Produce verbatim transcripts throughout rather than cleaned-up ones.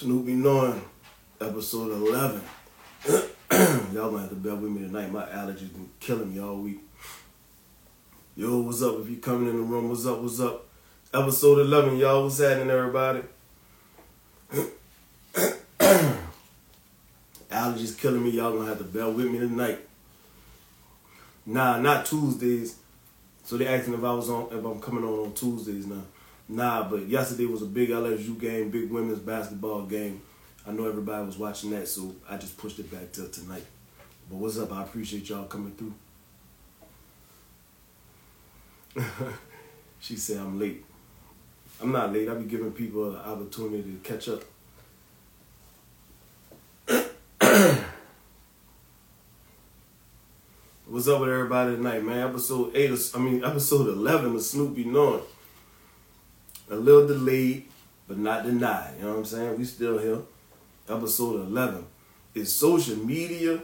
Snoop be knowing, episode eleven. Y'all gonna have to bear with me tonight. My allergies been killing me all week. Yo, what's up? If you coming in the room, what's up? What's up? Episode eleven, y'all. What's happening, everybody? Allergies killing me. Y'all gonna have to bear with me tonight. Nah, not Tuesdays. So they asking if I was on, if I'm coming on on Tuesdays now. Nah, but yesterday was a big L S U game, big women's basketball game. I know everybody was watching that, so I just pushed it back till tonight. But what's up? I appreciate y'all coming through. She said I'm late. I'm not late. I be giving people an opportunity to catch up. What's up with everybody tonight, man? Episode eight, of, I mean episode eleven of Snoop be knowing. A little delayed, but not denied. You know what I'm saying? We still here. Episode eleven. Is social media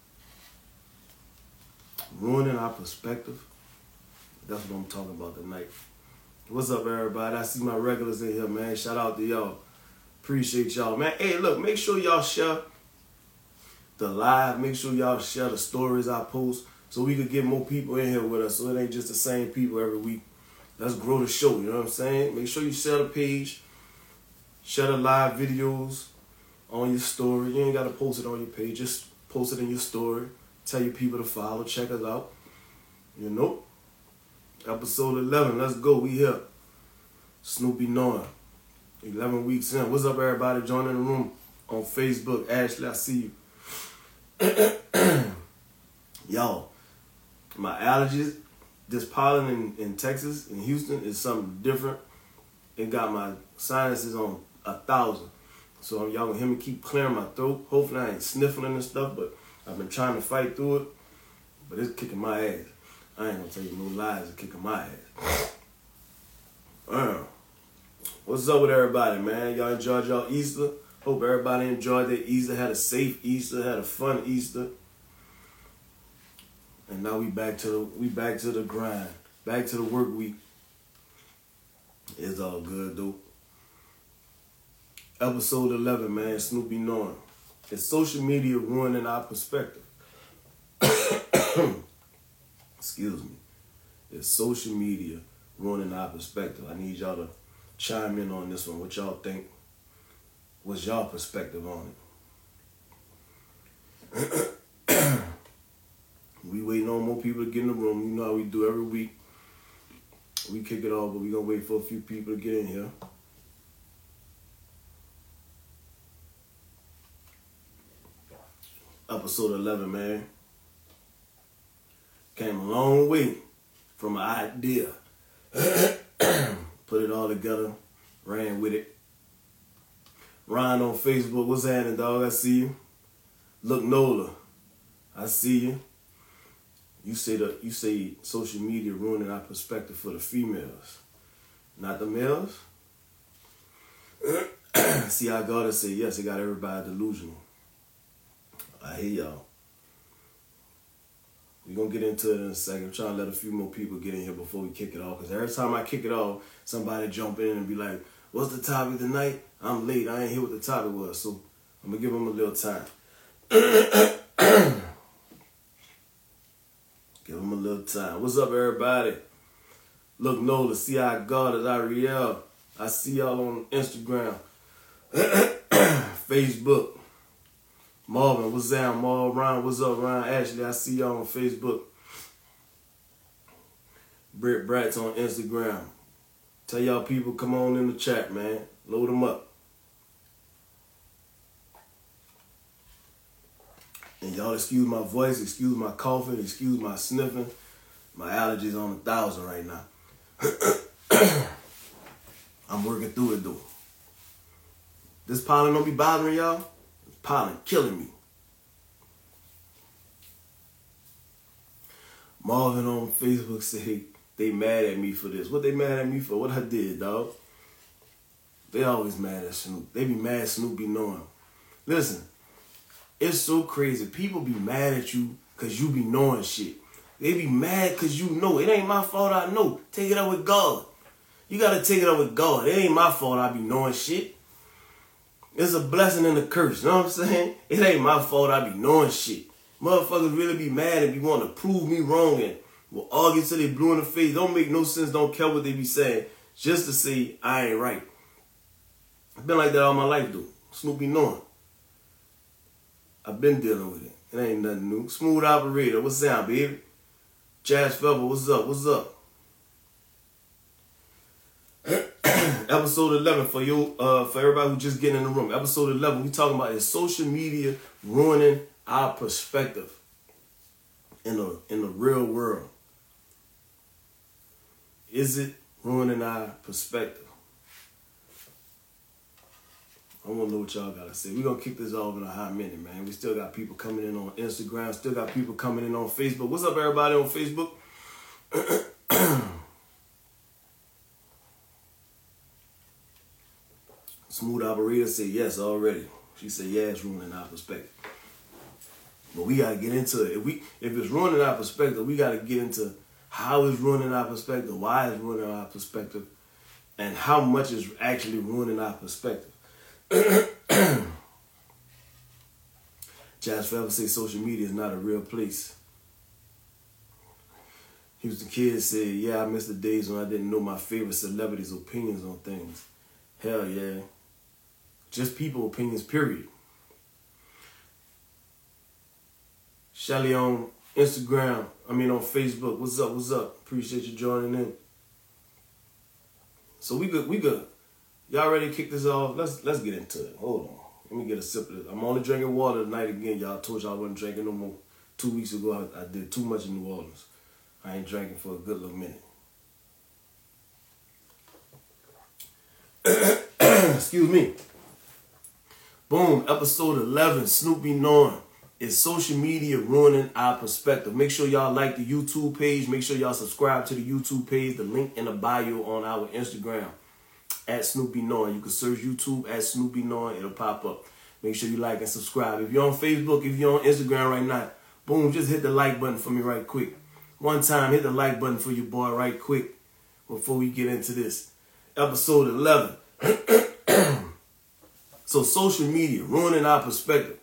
ruining our perspective? That's what I'm talking about tonight. What's up, everybody? I see my regulars in here, man. Shout out to y'all. Appreciate y'all, man. Hey, look, make sure y'all share the live. Make sure y'all share the stories I post so we could get more people in here with us so it ain't just the same people every week. Let's grow the show, you know what I'm saying? Make sure you share the page, share the live videos on your story. You ain't got to post it on your page. Just post it in your story. Tell your people to follow. Check us out. You know? Episode eleven. Let's go. We here. Snoop be knowing. eleven weeks in. What's up, everybody? Joining the room on Facebook. Ashley, I see you. Y'all, my allergies, this pollen in, in Texas, in Houston, is something different. It got my sinuses on a thousand. So y'all gonna hear me keep clearing my throat. Hopefully I ain't sniffling and stuff, but I've been trying to fight through it. But it's kicking my ass. I ain't gonna tell you no lies, it's kicking my ass. Uh, what's up with everybody, man? Y'all enjoyed y'all Easter? Hope everybody enjoyed their Easter, had a safe Easter, had a fun Easter. And now we back to the we back to the grind. Back to the work week. It's all good though. Episode eleven, man, Snoop be knowing. Is social media ruining our perspective? Excuse me. Is social media ruining our perspective? I need y'all to chime in on this one. What y'all think? What's y'all perspective on it? We waiting on more people to get in the room. You know how we do every week. We kick it off, but we gonna wait for a few people to get in here. Episode eleven, man. Came a long way from an idea. Put it all together. Ran with it. Ryan on Facebook. What's happening, dog? I see you. Look, Nola. I see you. You say the you say social media ruining our perspective for the females, not the males. See how God say yes, it got everybody delusional. I hear y'all. We're gonna get into it in a second. I'm trying to let a few more people get in here before we kick it off. Because every time I kick it off, somebody jump in and be like, what's the topic tonight? I'm late. I ain't hear what the topic was. So I'm gonna give them a little time. Give them a little time. What's up, everybody? Look, Nola, see how God is Ariel. I see y'all on Instagram, Facebook. Marvin, what's down, Marv? Ryan, what's up, Ryan? Ashley, I see y'all on Facebook. Britt Bratz on Instagram. Tell y'all people, come on in the chat, man. Load them up. And y'all excuse my voice, excuse my coughing, excuse my sniffing. My allergies on a thousand right now. I'm working through it though. This pollen don't be bothering y'all? This pollen killing me. Marvin on Facebook say they mad at me for this. What they mad at me for? What I did, dog? They always mad at Snoop. They be mad Snoop be knowing. Listen. It's so crazy. People be mad at you because you be knowing shit. They be mad because you know. It ain't my fault I know. Take it up with God. You got to take it up with God. It ain't my fault I be knowing shit. It's a blessing and a curse. You know what I'm saying? It ain't my fault I be knowing shit. Motherfuckers really be mad and be wanting to prove me wrong and will argue till they blue in the face. Don't make no sense. Don't care what they be saying. Just to say I ain't right. I've been like that all my life, dude. Snoopy knowing. I've been dealing with it. It ain't nothing new. Smooth operator. What's up, baby? Jazz Feather, what's up? What's up? Episode eleven for you, uh, for everybody who just getting in the room. Episode eleven, we talking about is social media ruining our perspective in the in the real world. Is it ruining our perspective? I want to know what y'all got to say. We're going to kick this off in a hot minute, man. We still got people coming in on Instagram. Still got people coming in on Facebook. What's up, everybody on Facebook? Smooth operator said yes already. She said, yeah, it's ruining our perspective. But we got to get into it. If, we, if it's ruining our perspective, we got to get into how it's ruining our perspective, why it's ruining our perspective, and how much is actually ruining our perspective. Jazz Forever say social media is not a real place. Houston Kid said, yeah, I miss the days when I didn't know my favorite celebrities' opinions on things. Hell yeah. Just people opinions, period. Shelly on Instagram, I mean on Facebook. What's up, what's up? Appreciate you joining in. So we good, we good. Y'all ready to kick this off? Let's let's get into it. Hold on. Let me get a sip of this. I'm only drinking water tonight again. Y'all told y'all I wasn't drinking no more. Two weeks ago, I, I did too much in New Orleans. I ain't drinking for a good little minute. Excuse me. Boom. Episode eleven, Snoopy knowing. Is social media ruining our perspective? Make sure y'all like the YouTube page. Make sure y'all subscribe to the YouTube page. The link in the bio on our Instagram. At Snoopy Knowing. You can search YouTube at Snoopy Knowing. It'll pop up. Make sure you like and subscribe. If you're on Facebook, if you're on Instagram right now, boom, just hit the like button for me right quick. One time, hit the like button for your boy right quick before we get into this. Episode eleven. So social media, ruining our perspective.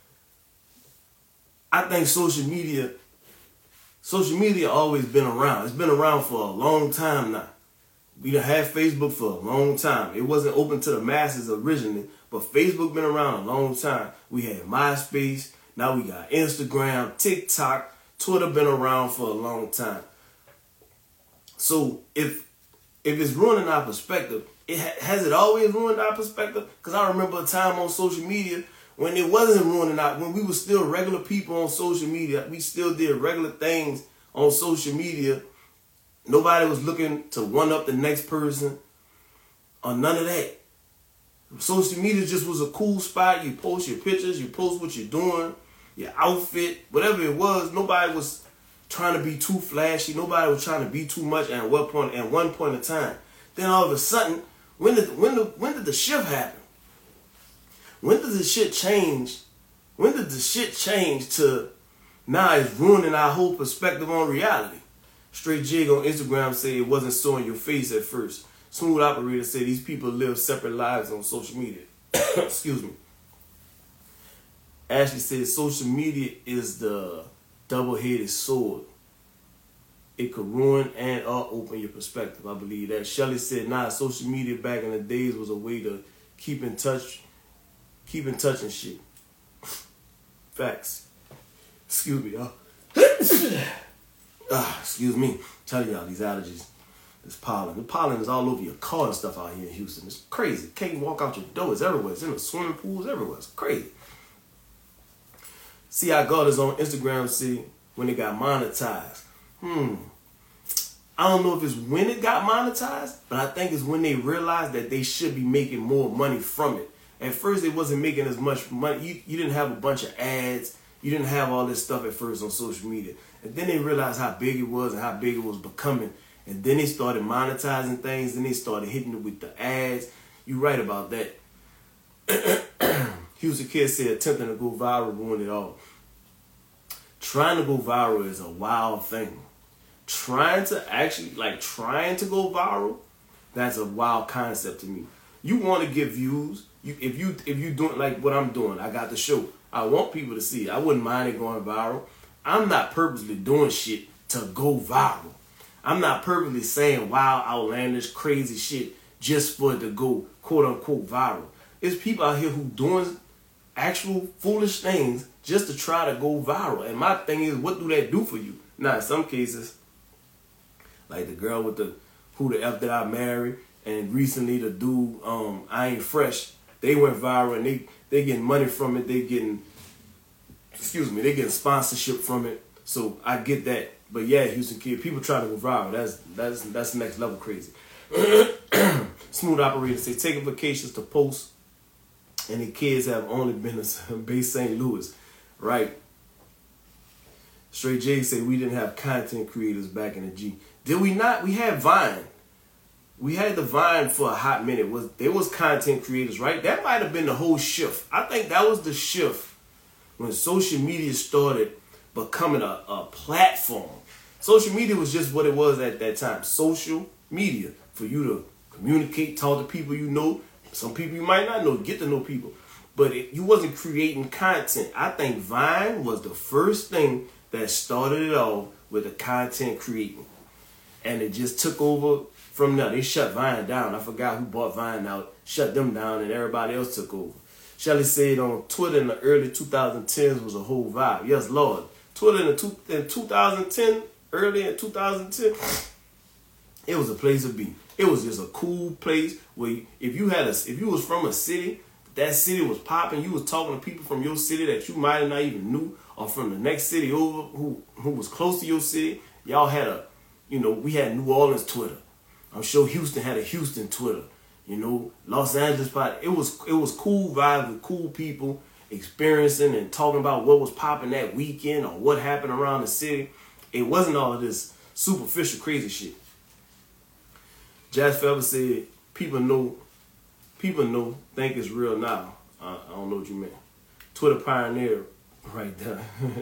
I think social media, social media always been around. It's been around for a long time now. We done had Facebook for a long time. It wasn't open to the masses originally, but Facebook been around a long time. We had MySpace, now we got Instagram, TikTok, Twitter been around for a long time. So if if it's ruining our perspective, it ha- has it always ruined our perspective? Because I remember a time on social media when it wasn't ruining our, when we were still regular people on social media, we still did regular things on social media. Nobody was looking to one up the next person or none of that. Social media just was a cool spot. You post your pictures, you post what you're doing, your outfit, whatever it was. Nobody was trying to be too flashy. Nobody was trying to be too much at one point, at one point in time. Then all of a sudden, when did when the when did the shift happen? When did the shit change? When did the shit change to now it's ruining our whole perspective on reality? Straight Jig on Instagram said it wasn't so in your face at first. Smooth Operator said these people live separate lives on social media. Excuse me. Ashley said social media is the double-headed sword. It could ruin and or open your perspective. I believe that. Shelly said, nah, social media back in the days was a way to keep in touch, keep in touch and shit. Facts. Excuse me, y'all. Ah, excuse me. Tell y'all these allergies. This pollen. The pollen is all over your car and stuff out here in Houston. It's crazy. Can't even walk out your door. It's everywhere. It's in the swimming pools everywhere. It's crazy. See how God is on Instagram, see, when it got monetized. Hmm. I don't know if it's when it got monetized, but I think it's when they realized that they should be making more money from it. At first, they wasn't making as much money. You, you didn't have a bunch of ads. You didn't have all this stuff at first on social media. And then they realized how big it was and how big it was becoming. And then they started monetizing things. Then they started hitting it with the ads. You're right about that. Houston Kid said attempting to go viral ruined it all. Trying to go viral is a wild thing. Trying to actually, like trying to go viral, that's a wild concept to me. You want to get views. You, if you if you doing like what I'm doing, I got the show. I want people to see it. I wouldn't mind it going viral. I'm not purposely doing shit to go viral. I'm not purposely saying wild, outlandish, crazy shit just for it to go quote unquote viral. It's people out here who doing actual foolish things just to try to go viral. And my thing is, what do that do for you? Now, in some cases, like the girl with the who the F that I married, and recently the dude, um, I Ain't Fresh, they went viral and they they getting money from it. They getting, excuse me, they getting sponsorship from it. So I get that. But yeah, Houston Kid, people try to go viral. That's that's that's next level crazy. Smooth Operator say taking vacations to post, and the kids have only been to Bay Saint Louis, right? Straight J say we didn't have content creators back in the G. Did we not? We had Vine. We had the Vine for a hot minute. Was there was content creators, right? That might have been the whole shift. I think that was the shift when social media started becoming a, a platform. Social media was just what it was at that time. Social media for you to communicate, talk to people you know. Some people you might not know, get to know people. But it, you wasn't creating content. I think Vine was the first thing that started it all with the content creating. And it just took over from there. They shut Vine down. I forgot who bought Vine out, shut them down, and everybody else took over. Shelly said on Twitter in the early twenty tens was a whole vibe. Yes, Lord. Twitter in, the two, in twenty ten, early in two thousand ten, it was a place to be. It was just a cool place where you, if you had a, if you was from a city, that city was popping. You was talking to people from your city that you might have not even knew, or from the next city over who who was close to your city. Y'all had a, you know, we had New Orleans Twitter. I'm sure Houston had a Houston Twitter. You know, Los Angeles, it was it was cool vibes with cool people experiencing and talking about what was popping that weekend or what happened around the city. It wasn't all of this superficial crazy shit. Jazz Fever said, people know, people know, think it's real now. I, I don't know what you meant. Twitter pioneer right there.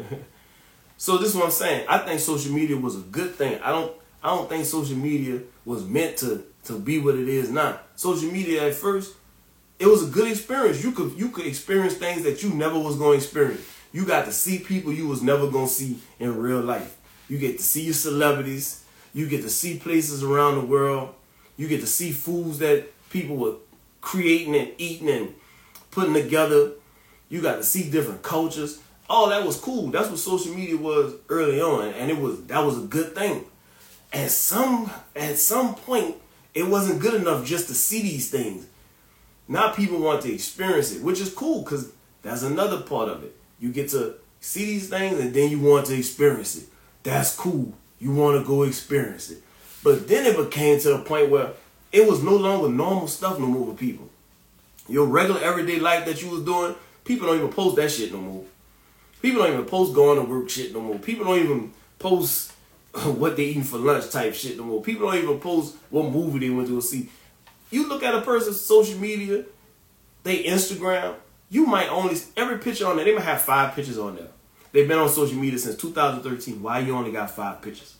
So this is what I'm saying. I think social media was a good thing. I don't I don't think social media was meant to, to be what it is now. Social media at first, it was a good experience. You could you could experience things that you never was going to experience. You got to see people you was never going to see in real life. You get to see your celebrities. You get to see places around the world. You get to see foods that people were creating and eating and putting together. You got to see different cultures. All that was cool. That's what social media was early on, and it was that was a good thing. At some at some point, it wasn't good enough just to see these things. Now people want to experience it, which is cool because that's another part of it. You get to see these things and then you want to experience it. That's cool. You want to go experience it. But then it became to the point where it was no longer normal stuff no more with people. Your regular everyday life that you was doing, people don't even post that shit no more. People don't even post going to work shit no more. People don't even post what they eating for lunch type shit no more. People don't even post what movie they went to see. You look at a person's social media, they Instagram, you might only, every picture on there, they might have five pictures on there. They've been on social media since two thousand thirteen. Why you only got five pictures?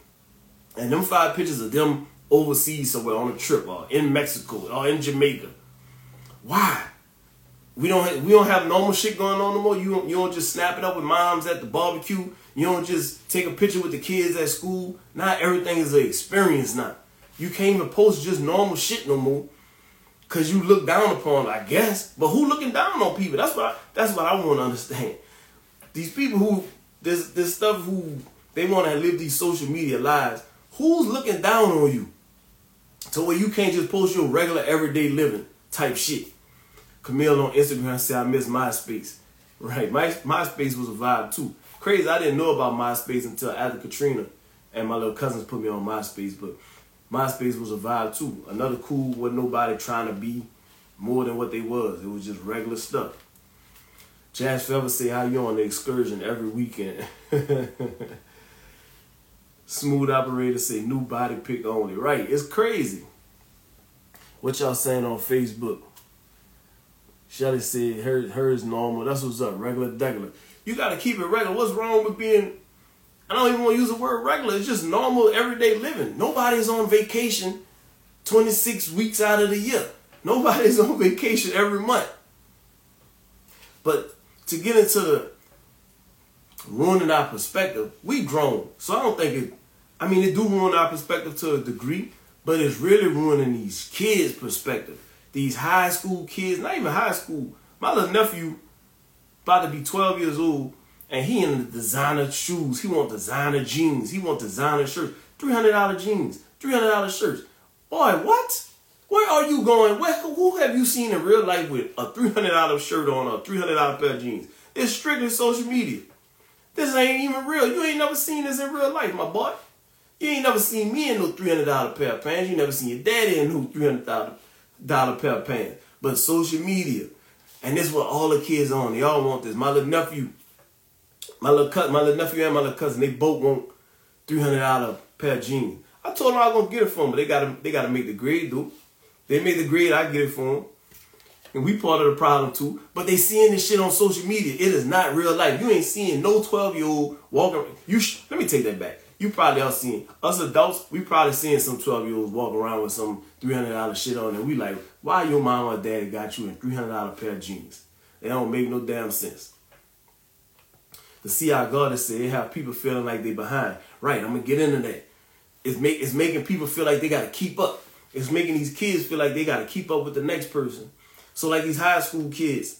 And them five pictures of them overseas somewhere on a trip or in Mexico or in Jamaica. Why? We don't have, we don't have normal shit going on no more. You don't, you don't just snap it up with moms at the barbecue. You don't just take a picture with the kids at school. Not everything is an experience now. You can't even post just normal shit no more because you look down upon, I guess. But who looking down on people? That's what I, that's what I want to understand. These people who, this this stuff who, they want to live these social media lives. Who's looking down on you to where you can't just post your regular everyday living type shit? Camille on Instagram said, I miss MySpace. Right, My, MySpace was a vibe too. Crazy, I didn't know about MySpace until after Katrina and my little cousins put me on MySpace, but MySpace was a vibe too. Another cool, wasn't nobody trying to be more than what they was. It was just regular stuff. Jazz Fever say, how you on the excursion every weekend? Smooth Operator say, new body pic only. Right, it's crazy. What y'all saying on Facebook? Shelly said, her, her is normal. That's what's up, regular, degular. You got to keep it regular. What's wrong with being, I don't even want to use the word regular. It's just normal, everyday living. Nobody's on vacation twenty-six weeks out of the year. Nobody's on vacation every month. But to get into the ruining our perspective, we grown. So I don't think it, I mean, it do ruin our perspective to a degree, but it's really ruining these kids' perspective. These high school kids, not even high school. My little nephew about to be twelve years old, and he in the designer shoes. He want designer jeans. He want designer shirts. three hundred dollars jeans. three hundred dollars shirts. Boy, what? Where are you going? Where, who have you seen in real life with a three hundred dollars shirt on or a three hundred dollars pair of jeans? It's strictly social media. This ain't even real. You ain't never seen this in real life, my boy. You ain't never seen me in no three hundred dollars pair of pants. You never seen your daddy in no three hundred dollars pair of pants. But social media. And this is what all the kids on. They all want this. My little nephew, my little cousin, my little nephew and my little cousin, they both want three hundred dollars pair of jeans. I told them I was gonna get it for them, but they gotta they gotta make the grade, dude. They made the grade, I get it for them. And we part of the problem too. But they seeing this shit on social media. It is not real life. You ain't seeing no twelve-year-old walking. You sh- let me take that back. You probably are seeing, us adults, we probably seeing some twelve-year-olds walking around with some three hundred dollars shit on, and we like, why your mom or daddy got you in three hundred dollars pair of jeans? They don't make no damn sense. The C I God said they have people feeling like they behind. Right, I'm going to get into that. It's, make, it's making people feel like they got to keep up. It's making these kids feel like they got to keep up with the next person. So like these high school kids,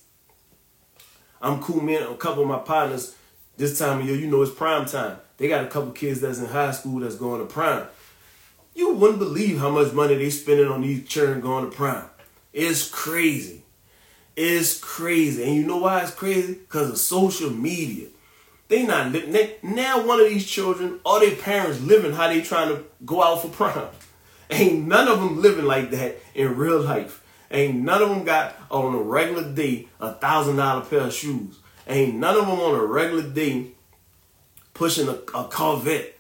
I'm cool, man. A couple of my partners, this time of year, you know it's prime time. They got a couple kids that's in high school that's going to prime. You wouldn't believe how much money they spending on these children going to prime. It's crazy. It's crazy. And you know why it's crazy? Because of social media. They not li- now one of these children, all their parents living how they trying to go out for prime. Ain't none of them living like that in real life. Ain't none of them got on a regular day a thousand dollar pair of shoes. Ain't none of them on a regular day pushing a, a Corvette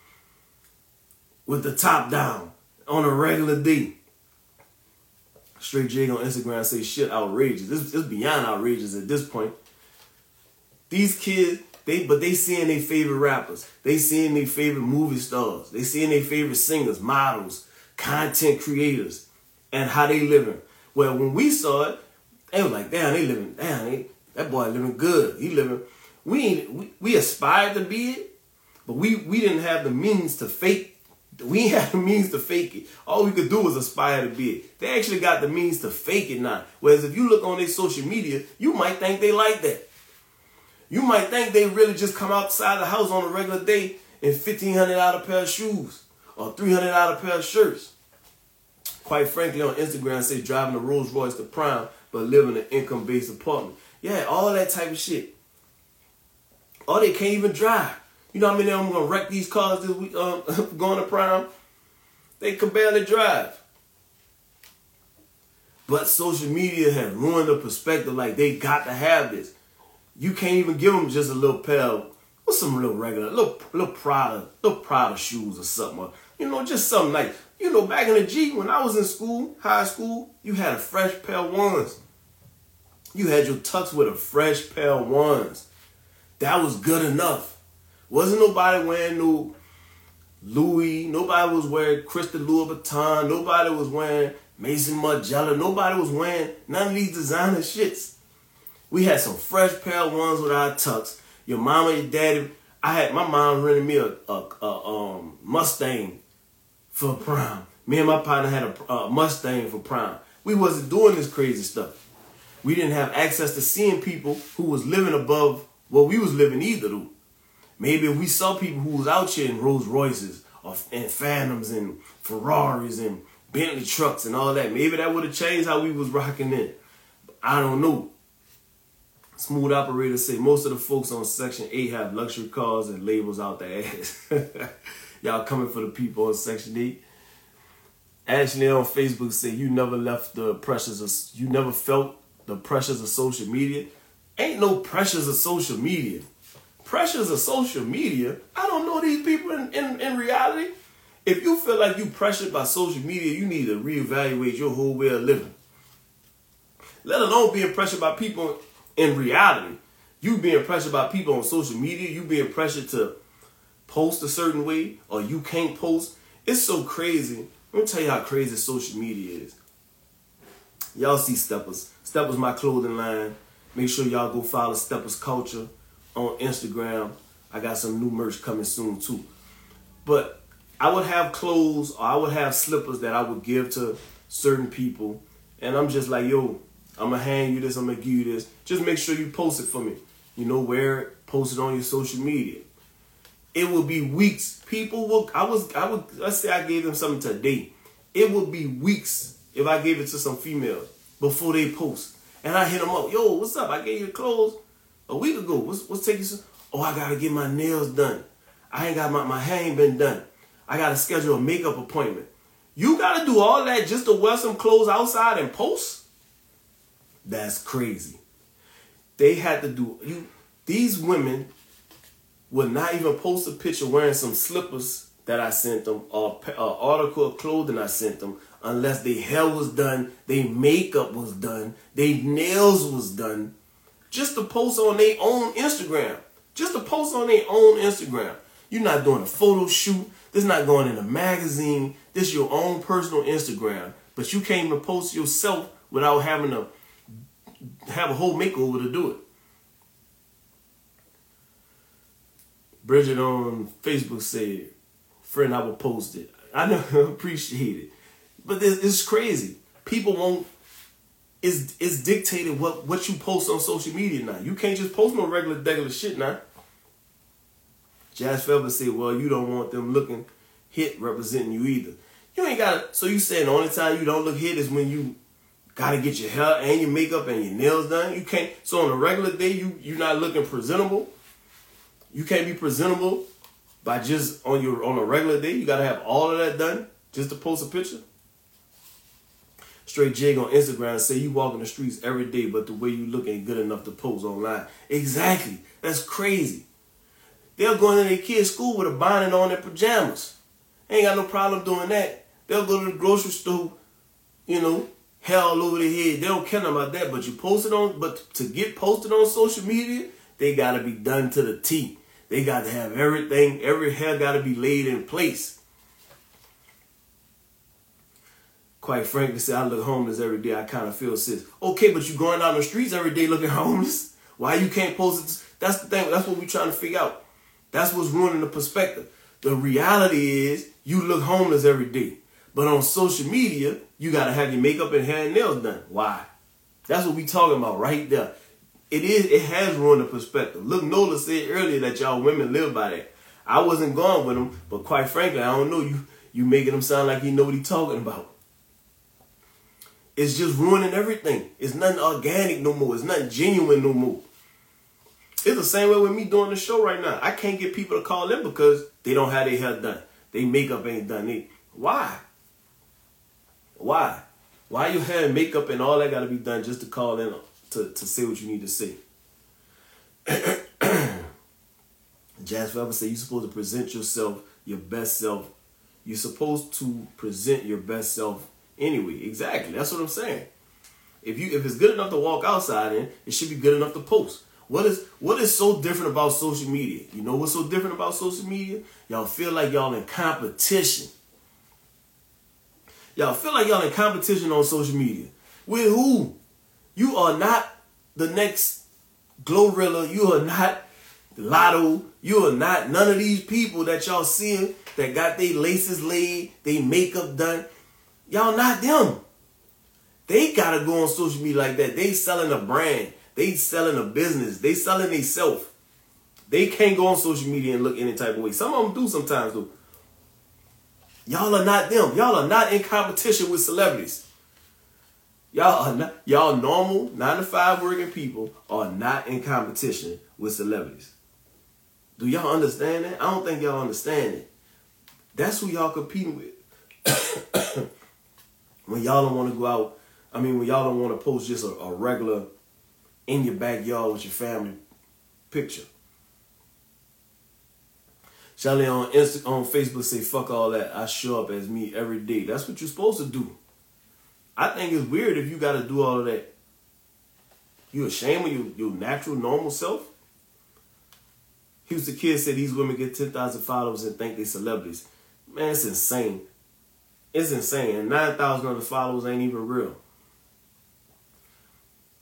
with the top down on a regular day. Straight Jig on Instagram say shit outrageous. This is beyond outrageous at this point. These kids, they but they seeing their favorite rappers. They seeing their favorite movie stars. They seeing their favorite singers, models, content creators, and how they living. Well, when we saw it, they were like, damn, they living, damn, they, that boy living good. He living. We ain't, we, we aspired to be it, but we, we didn't have the means to fake. We ain't had the means to fake it. All we could do was aspire to be it. They actually got the means to fake it now. Whereas if you look on their social media, you might think they like that. You might think they really just come outside the house on a regular day in fifteen hundred dollars pair of shoes or three hundred dollars pair of shirts. Quite frankly, on Instagram, say driving a Rolls Royce to prime, but living in an income-based apartment. Yeah, all that type of shit. Or they can't even drive. You know how many of them going to wreck these cars this week, um, going to prime? They can barely drive. But social media has ruined the perspective like they got to have this. You can't even give them just a little pair of, what's some little regular, little, little Prada, little Prada shoes or something. Or, you know, just something like, you know, back in the G, when I was in school, high school, you had a fresh pair of ones. You had your tux with a fresh pair of ones. That was good enough. Wasn't nobody wearing no Louis. Nobody was wearing Christian Louis Vuitton. Nobody was wearing Maison Margiela. Nobody was wearing none of these designer shits. We had some fresh pair of ones with our tux. Your mama, your daddy. I had my mom rented me a, a, a um, Mustang for prom. Me and my partner had a, a Mustang for prom. We wasn't doing this crazy stuff. We didn't have access to seeing people who was living above what we was living either, though. Maybe if we saw people who was out here in Rolls Royces or and Phantoms and Ferraris and Bentley trucks and all that, maybe that would have changed how we was rocking in. I don't know. Smooth Operator say most of the folks on Section eight have luxury cars and labels out their ass. Y'all coming for the people on Section eight. Ashley on Facebook say you never left the pressures of, you never felt the pressures of social media. Ain't no pressures of social media. Pressures of social media? I don't know these people in, in, in reality. If you feel like you pressured by social media, you need to reevaluate your whole way of living. Let alone being pressured by people in reality. You being pressured by people on social media, you being pressured to post a certain way or you can't post. It's so crazy. Let me tell you how crazy social media is. Y'all see Steppers. Steppers my clothing line. Make sure y'all go follow Steppers Culture on Instagram. I got some new merch coming soon too. But I would have clothes or I would have slippers that I would give to certain people. And I'm just like, yo, I'm going to hand you this. I'm going to give you this. Just make sure you post it for me. You know, wear it, post it on your social media. It will be weeks. People will, I was, I would, let's say I gave them something today. It would be weeks if I gave it to some females before they post. And I hit them up. Yo, what's up? I gave you clothes a week ago. What's, what's taking so? Oh, I got to get my nails done. I ain't got my, my hair ain't been done. I got to schedule a makeup appointment. You got to do all that just to wear some clothes outside and post? That's crazy. They had to do, you. These women would not even post a picture wearing some slippers that I sent them or an article of clothing I sent them unless their hair was done, their makeup was done, their nails was done, just to post on their own Instagram. Just to post on their own Instagram. You're not doing a photo shoot. This is not going in a magazine. This is your own personal Instagram. But you can't even post yourself without having to have a whole makeover to do it. Bridget on Facebook said, friend, I will post it. I never appreciate it. But this is crazy. People won't, it's, it's dictated what, what you post on social media now. You can't just post no regular, regular shit now. Jazz Felber said, well, you don't want them looking hit representing you either. You ain't got to, so you saying the only time you don't look hit is when you got to get your hair and your makeup and your nails done? You can't, so on a regular day, you, you're not looking presentable? You can't be presentable by just on your on a regular day. You got to have all of that done just to post a picture? Straight Jig on Instagram say you walk in the streets every day, but the way you look ain't good enough to post online. Exactly. That's crazy. They'll go into their kids' school with a bonnet on their pajamas. Ain't got no problem doing that. They'll go to the grocery store, you know, hair all over their head. They don't care about that, but you post it on, but to get posted on social media, they got to be done to the T. They got to have everything, every hair got to be laid in place. Quite frankly, say I look homeless every day. I kind of feel sick. Okay, but you going out on the streets every day looking homeless? Why you can't post it? That's the thing. That's what we're trying to figure out. That's what's ruining the perspective. The reality is you look homeless every day. But on social media, you got to have your makeup and hair and nails done. Why? That's what we talking about right there. It is. It has ruined the perspective. Look, Nola said earlier that y'all women live by that. I wasn't going with him, but quite frankly, I don't know. You you making him sound like he know what he talking about. It's just ruining everything. It's nothing organic no more. It's nothing genuine no more. It's the same way with me doing the show right now. I can't get people to call in because they don't have their hair done. Their makeup ain't done. They, why? Why? Why your hair and makeup and all that got to be done just to call in to, to say what you need to say? Jazz Felber said you're supposed to present yourself, your best self. You're supposed to present your best self anyway. Exactly. That's what I'm saying. If you if it's good enough to walk outside in, it should be good enough to post. What is what is so different about social media? You know what's so different about social media? Y'all feel like y'all in competition. Y'all feel like y'all in competition on social media. With who? You are not the next Glorilla. You are not Lotto. You are not none of these people that y'all seeing that got their laces laid, their makeup done. Y'all not them. They gotta go on social media like that. They selling a brand. They selling a business. They selling they self. They can't go on social media and look any type of way. Some of them do sometimes though. Y'all are not them. Y'all are not in competition with celebrities. Y'all are not, y'all normal nine to five working people are not in competition with celebrities. Do y'all understand that? I don't think y'all understand it. That's who y'all competing with. When y'all don't want to go out, I mean, when y'all don't want to post just a, a regular in your backyard with your family picture. Charlie on Insta, on Facebook say, fuck all that. I show up as me every day. That's what you're supposed to do. I think it's weird if you got to do all of that. You ashamed of your, your natural, normal self? Houston Kid said these women get ten thousand followers and think they celebrities. Man, it's insane. It's insane. And nine thousand other followers ain't even real.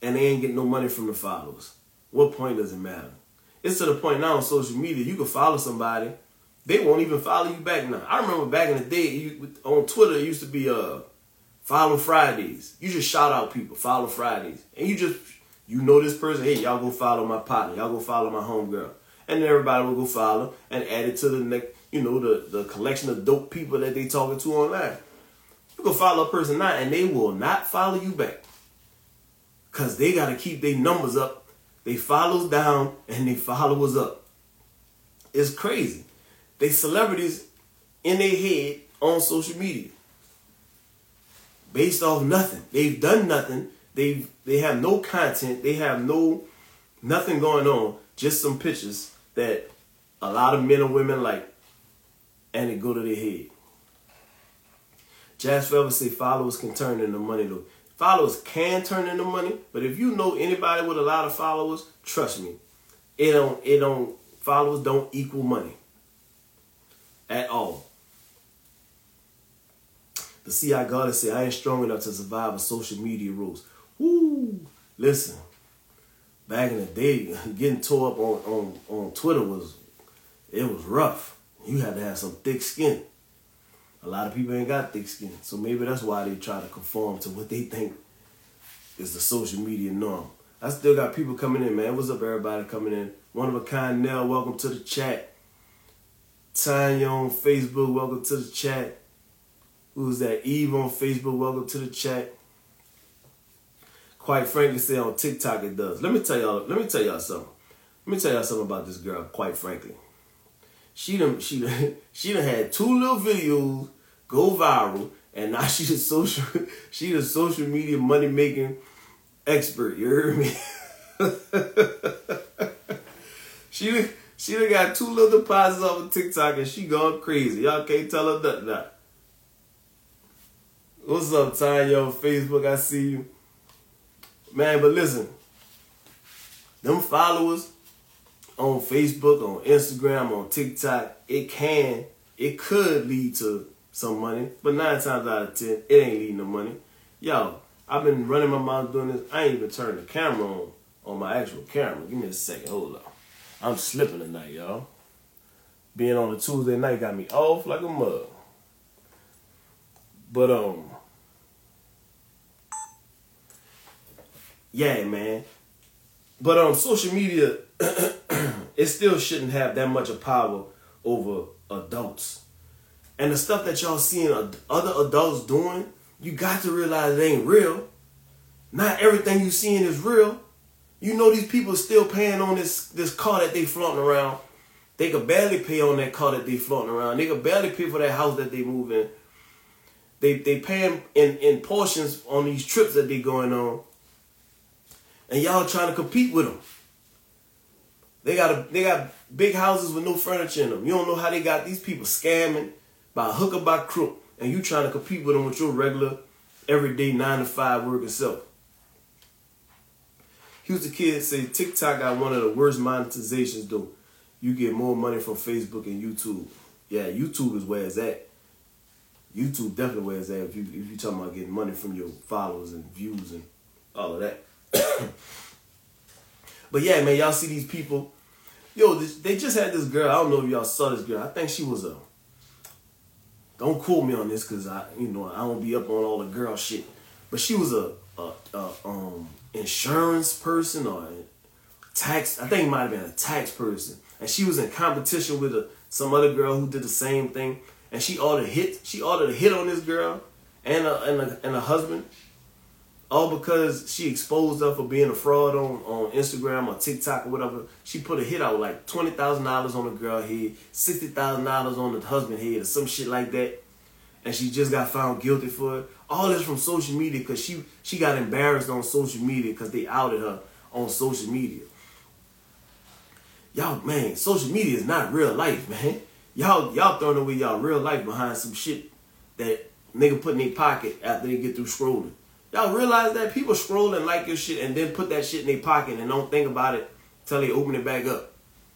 and they ain't getting no money from the followers. What point does it matter? It's to the point now on social media, you can follow somebody, they won't even follow you back now. I remember back in the day, you, on Twitter, it used to be uh, Follow Fridays. You just shout out people, Follow Fridays. And you just, you know this person, hey, y'all go follow my partner, y'all go follow my homegirl. And then everybody will go follow and add it to the next, you know, the, the collection of dope people that they talking to online. You can follow a person now and they will not follow you back. Because they got to keep their numbers up. They follows down and they followers up. It's crazy. They celebrities in their head on social media. Based off nothing. They've done nothing. They've, they have no content. They have no, nothing going on. Just some pictures that a lot of men and women like. And it go to their head. Jazz Forever say followers can turn into money though. Followers can turn into money, but if you know anybody with a lot of followers, trust me, it don't, it don't, followers don't equal money. At all. The C I Goddess say, I ain't strong enough to survive a social media roast. Woo! Listen, back in the day, getting tore up on, on, on Twitter was, it was rough. You had to have some thick skin. A lot of people ain't got thick skin. So maybe that's why they try to conform to what they think is the social media norm. I still got people coming in, man. What's up, everybody coming in? One of a kind, Nell, welcome to the chat. Tanya on Facebook, welcome to the chat. Who's that? Eve on Facebook, welcome to the chat. Quite frankly, say on TikTok it does. Let me tell y'all, let me tell y'all something. Let me tell y'all something about this girl, quite frankly. She done, she done, she done had two little videos go viral, and now she's a social, she a social media money making expert. You heard me? she done, she done got two little deposits off of TikTok, and she gone crazy. Y'all can't tell her nothing now. What's up, Tanya on Facebook? I see you, man. But listen, them followers on Facebook, on Instagram, on TikTok, it can, it could lead to some money, but nine times out of ten, it ain't leading to money. Yo, I've been running my mouth doing this. I ain't even turned the camera on, on my actual camera. Give me a second, hold on. I'm slipping tonight, y'all. Being on a Tuesday night got me off like a mug. But, um, yeah, man. But, um, social media, it still shouldn't have that much of power over adults. And the stuff that y'all seeing other adults doing, you got to realize it ain't real. Not everything you seeing is real. You know these people still paying on this, this car that they flaunting around. They could barely pay on that car that they flaunting around. They could barely pay for that house that they move in. They they paying in, in portions on these trips that they going on. And y'all trying to compete with them. They got a, they got big houses with no furniture in them. You don't know how they got these people scamming by hook or by crook, and you trying to compete with them with your regular, everyday nine to five working self. Houston Kid say TikTok got one of the worst monetizations though. You get more money from Facebook and YouTube. Yeah, YouTube is where it's at. YouTube definitely where it's at if you if you talking about getting money from your followers and views and all of that. But yeah, man, y'all see these people. Yo, this, they just had this girl. I don't know if y'all saw this girl. I think she was a. Don't quote me on this because I, you know, I don't be up on all the girl shit. But she was a, a, a um insurance person or tax. I think it might have been a tax person, and she was in competition with a, some other girl who did the same thing. And she ordered hit. She ordered a hit on this girl and a, and a, and a husband. All because she exposed her for being a fraud on, on Instagram or TikTok or whatever. She put a hit out like twenty thousand dollars on the girl head, sixty thousand dollars on the husband head or some shit like that. And she just got found guilty for it. All this from social media because she, she got embarrassed on social media because they outed her on social media. Y'all, man, social media is not real life, man. Y'all, y'all throwing away y'all real life behind some shit that nigga put in their pocket after they get through scrolling. Y'all realize that people scroll and like your shit and then put that shit in their pocket and don't think about it until they open it back up.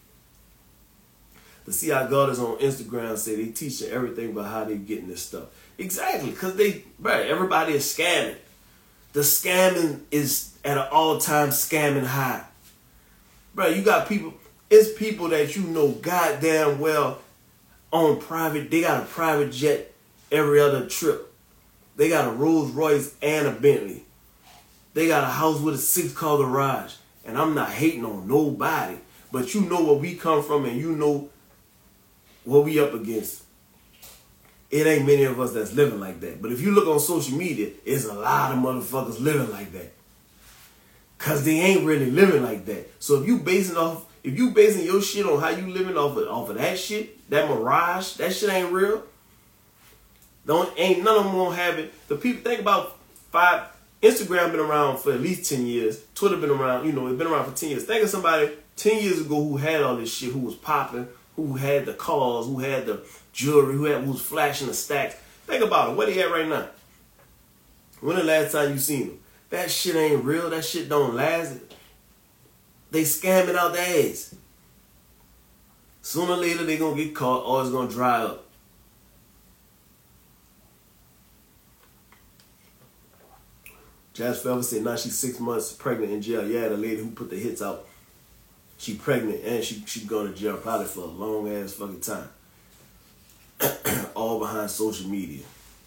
The C I Goddess on Instagram say they teach you everything about how they getting this stuff. Exactly, because they, bro, everybody is scamming. The scamming is at an all-time scamming high. Bro, you got people, it's people that you know goddamn well on private, they got a private jet every other trip. They got a Rolls Royce and a Bentley. They got a house with a six-car garage. And I'm not hating on nobody, but you know where we come from and you know what we up against. It ain't many of us that's living like that. But if you look on social media, it's a lot of motherfuckers living like that. Cause they ain't really living like that. So if you basing off, if you basing your shit on how you living off of, off of that shit, that mirage, that shit ain't real. Don't ain't none of them won't have it. The people think about five. Instagram been around for at least ten years. Twitter been around, you know, it's been around for ten years. Think of somebody ten years ago who had all this shit, who was popping, who had the cars, who had the jewelry, who had who was flashing the stacks. Think about it. Where they at right now? When the last time you seen them? That shit ain't real. That shit don't last. They scamming out their ass. Sooner or later they gonna get caught or it's gonna dry up. Jazz Forever said now she's six months pregnant in jail. Yeah, the lady who put the hits out, she pregnant and she she going to jail probably for a long ass fucking time. All behind social media.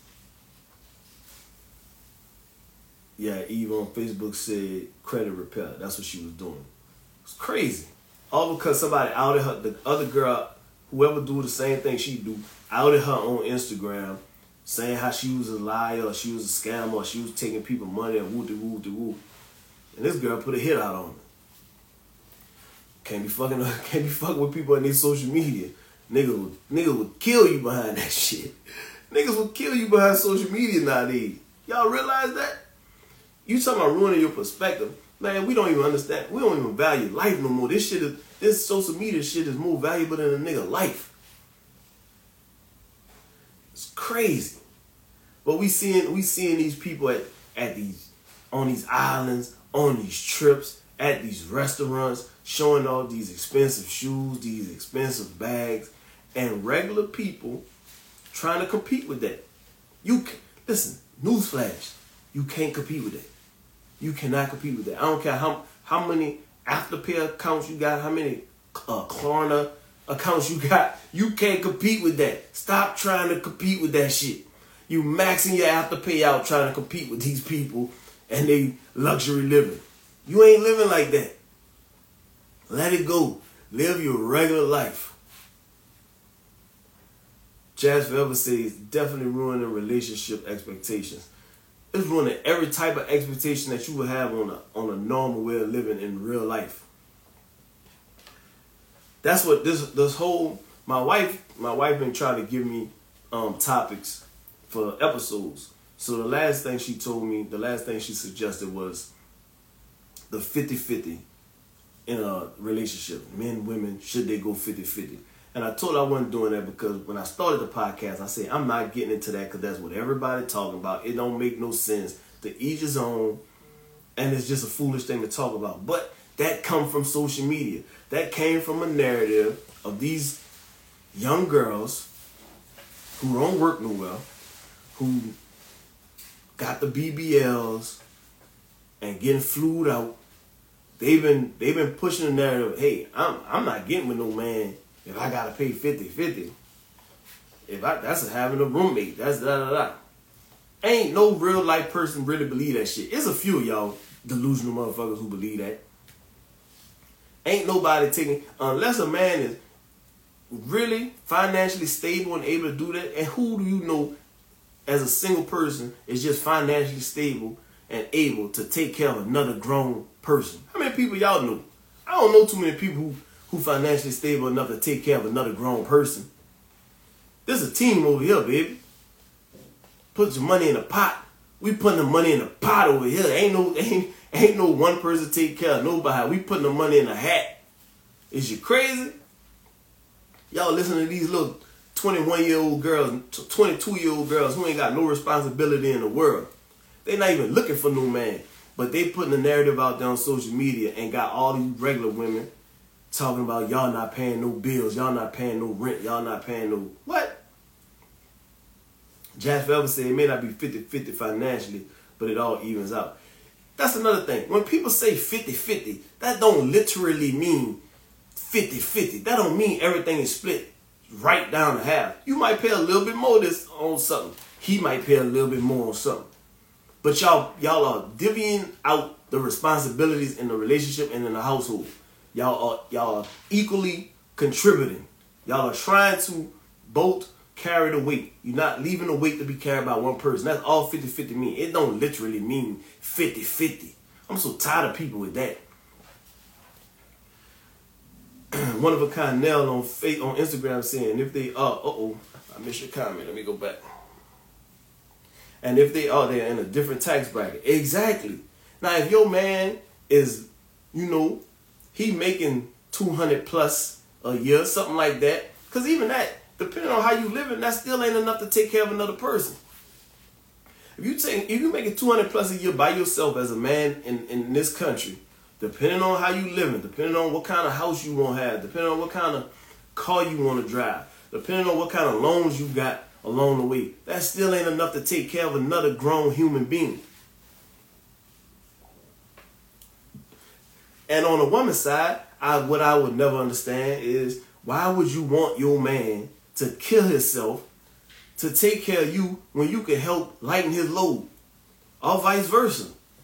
Yeah, Eve on Facebook said credit repair. That's what she was doing. It's crazy. All because somebody outed her. The other girl, whoever do the same thing she do, outed her on Instagram, saying how she was a liar, or she was a scammer, or she was taking people money and woo-de-woo, de-woo. And this girl put a hit out on her. Can't be fucking, can't be fucking with people on their social media. Niggas would, niggas would kill you behind that shit. Niggas would kill you behind social media nowadays. Y'all realize that? You talking about ruining your perspective. Man, we don't even understand. We don't even value life no more. This shit is, this social media shit is more valuable than a nigga life. It's crazy. But we seeing we seeing these people at, at these on these islands, on these trips, at these restaurants, showing all these expensive shoes, these expensive bags, and regular people trying to compete with that. You listen, newsflash, you can't compete with that. You cannot compete with that. I don't care how how many Afterpay accounts you got, how many uh, Klarna accounts you got. You can't compete with that. Stop trying to compete with that shit. You maxing your Afterpay out trying to compete with these people and they luxury living. You ain't living like that. Let it go. Live your regular life. Jazz Forever says definitely ruining relationship expectations. It's ruining every type of expectation that you would have on a on a normal way of living in real life. That's what this this whole my wife my wife been trying to give me um, topics for episodes. So the last thing she told me, the last thing she suggested was the fifty-fifty in a relationship. Men, women, should they go fifty-fifty? And I told her I wasn't doing that because when I started the podcast, I said, I'm not getting into that because that's what everybody talking about. It don't make no sense. To each his own. And it's just a foolish thing to talk about. But that come from social media. That came from a narrative of these young girls who don't work no well, who got the B B Ls and getting flued out. They've been they've been pushing the narrative, hey, I'm I'm not getting with no man if I gotta pay fifty-fifty. If I that's having a roommate. That's da da da. Ain't no real life person really believe that shit. It's a few of y'all delusional motherfuckers who believe that. Ain't nobody taking, unless a man is really financially stable and able to do that. And who do you know as a single person is just financially stable and able to take care of another grown person? How many people y'all know? I don't know too many people who, who financially stable enough to take care of another grown person. There's a team over here, baby. Put your money in a pot. We putting the money in a pot over here. Ain't no ain't, ain't no one person take care of nobody. We putting the money in a hat. Is you crazy? Y'all listen to these little twenty-one-year-old girls, twenty-two-year-old girls who ain't got no responsibility in the world. They not even looking for no man. But they putting the narrative out there on social media and got all these regular women talking about y'all not paying no bills, y'all not paying no rent, y'all not paying no... What? Jazz Forever said it may not be fifty-fifty financially, but it all evens out. That's another thing. When people say fifty fifty, that don't literally mean fifty fifty. That don't mean everything is split right down to half. You might pay a little bit more this on something. He might pay a little bit more on something. But y'all y'all are divvying out the responsibilities in the relationship and in the household. Y'all are y'all are equally contributing. Y'all are trying to both carry the weight. You're not leaving the weight to be carried by one person. That's all fifty fifty mean. It don't literally mean fifty fifty. I'm so tired of people with that. One of a kind Nell on face, on Instagram saying if they are, uh oh, I missed your comment. Let me go back. And if they are, they're in a different tax bracket. Exactly. Now, if your man is, you know, he making two hundred plus a year, something like that, because even that, depending on how you living, that still ain't enough to take care of another person. If you take, if you making two hundred plus a year by yourself as a man in, in this country, depending on how you living, depending on what kind of house you want to have, depending on what kind of car you want to drive, depending on what kind of loans you got along the way, that still ain't enough to take care of another grown human being. And on the woman's side, I, what I would never understand is why would you want your man to kill himself to take care of you when you can help lighten his load, or vice versa?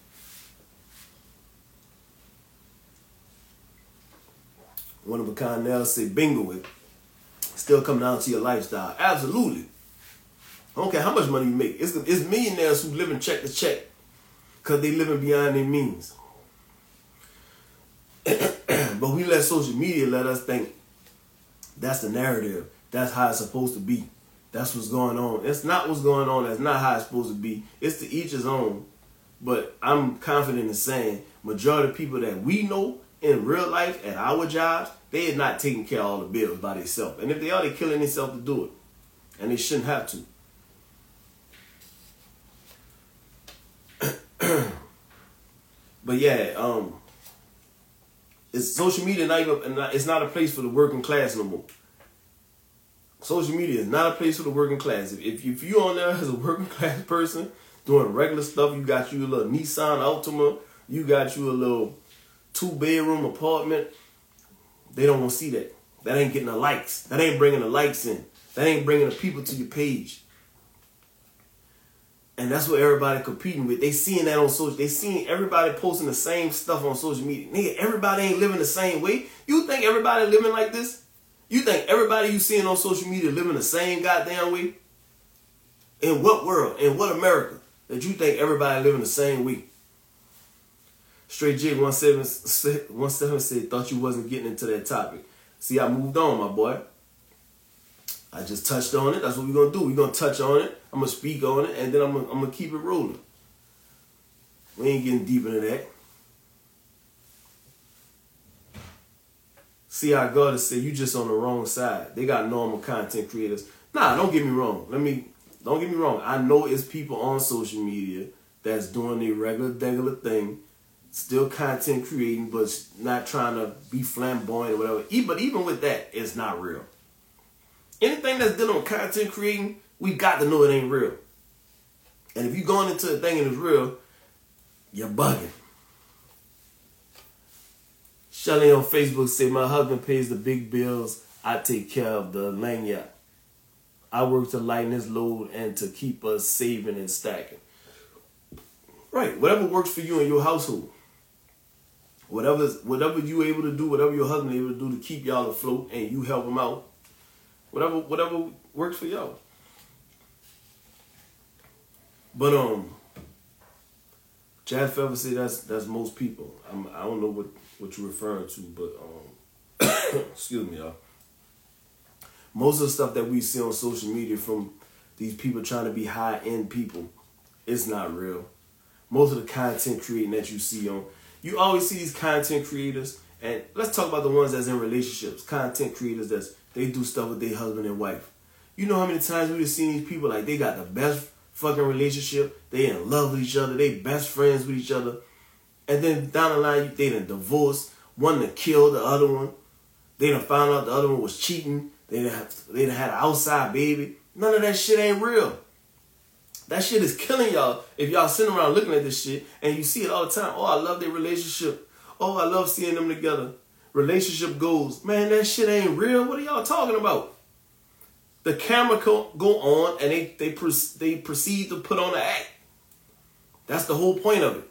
One of a kind now say bingo it. Still come down to your lifestyle. Absolutely. I don't care how much money you make. It's, it's millionaires who live in check to check because they living beyond their means. But we let social media let us think that's the narrative. That's how it's supposed to be. That's what's going on. It's not what's going on. That's not how it's supposed to be. It's to each his own. But I'm confident in saying majority of people that we know in real life at our jobs, they are not taking care of all the bills by themselves. And if they are, they're killing themselves to do it. And they shouldn't have to. But yeah, um, it's social media not even, it's not a place for the working class no more. Social media is not a place for the working class. If, if, you, if you're on there as a working class person doing regular stuff, you got you a little Nissan Altima, you got you a little two bedroom apartment, they don't want to see that. That ain't getting the likes. That ain't bringing the likes in. That ain't bringing the people to your page. And that's what everybody competing with. They seeing that on social. They seeing everybody posting the same stuff on social media. Nigga, everybody ain't living the same way. You think everybody living like this? You think everybody you seeing on social media living the same goddamn way? In what world? In what America? That you think everybody living the same way? Straight Jig one seven said, thought you wasn't getting into that topic. See, I moved on, my boy. I just touched on it. That's what we're going to do. We're going to touch on it. I'm going to speak on it, and then I'm going I'm to keep it rolling. We ain't getting deep into that. See, I gotta say, you just on the wrong side. They got normal content creators. Nah, don't get me wrong. Let me, don't get me wrong. I know it's people on social media that's doing their regular, regular thing, still content creating, but not trying to be flamboyant or whatever. But even with that, it's not real. Anything that's dealing with content creating, we got to know it ain't real. And if you're going into a thing and it's real, you're bugging. Shelly on Facebook said, my husband pays the big bills. I take care of the lanyard. I work to lighten his load and to keep us saving and stacking. Right. Whatever works for you and your household. Whatever, whatever you able to do, whatever your husband able to do to keep y'all afloat and you help him out. Whatever, whatever works for y'all. But um, Chad Feather said that's that's most people. I'm, I don't know what, what you're referring to, but um, excuse me, y'all. Most of the stuff that we see on social media from these people trying to be high end people, it's not real. Most of the content creating that you see on, you always see these content creators, and let's talk about the ones that's in relationships. Content creators that's they do stuff with their husband and wife. You know how many times we've seen these people like they got the best fucking relationship, they in love with each other, they best friends with each other, and then down the line they done divorced, one to kill the other one, they done found out the other one was cheating, they done, have, they done had an outside baby. None of that shit ain't real. That shit is killing y'all if y'all sitting around looking at this shit and you see it all the time. Oh, I love their relationship. Oh, I love seeing them together. Relationship goals. Man, that shit ain't real. What are y'all talking about? The camera go, go on and they, they, they proceed to put on an act. That's the whole point of it.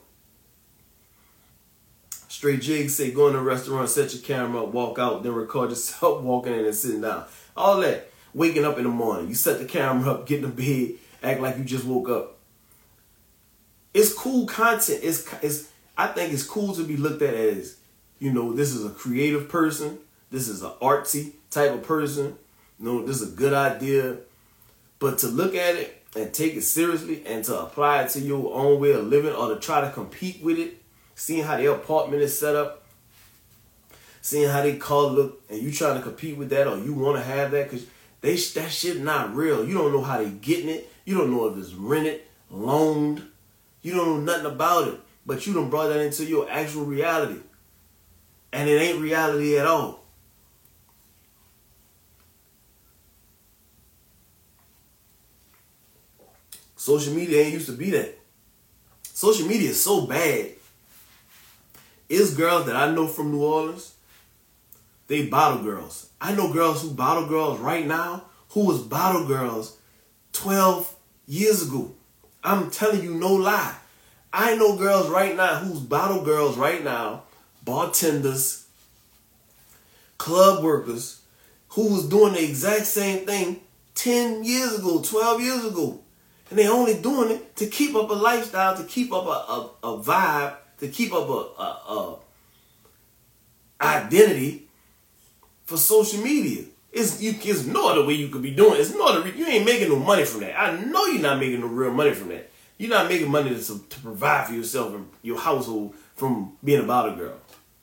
Straight Jigs say, go in a restaurant, set your camera up, walk out, then record yourself walking in and sitting down. All that. Waking up in the morning. You set the camera up, get in the bed, act like you just woke up. It's cool content. It's, it's I think it's cool to be looked at as, you know, this is a creative person. This is an artsy type of person. You know, this is a good idea. But to look at it and take it seriously and to apply it to your own way of living or to try to compete with it, seeing how their apartment is set up, seeing how they car look, and you trying to compete with that or you want to have that because they that shit not real. You don't know how they getting it. You don't know if it's rented, loaned. You don't know nothing about it. But you done brought that into your actual reality. And it ain't reality at all. Social media ain't used to be that. Social media is so bad. It's girls that I know from New Orleans. They bottle girls. I know girls who bottle girls right now who was bottle girls twelve years ago. I'm telling you no lie. I know girls right now who's bottle girls right now, bartenders, club workers, who was doing the exact same thing ten years ago, twelve years ago. And they only doing it to keep up a lifestyle, to keep up a, a, a vibe, to keep up a, a, a identity for social media. It's, you, it's no other way you could be doing it. It's no other, you ain't making no money from that. I know you're not making no real money from that. You're not making money to, to provide for yourself and your household from being a bottle girl.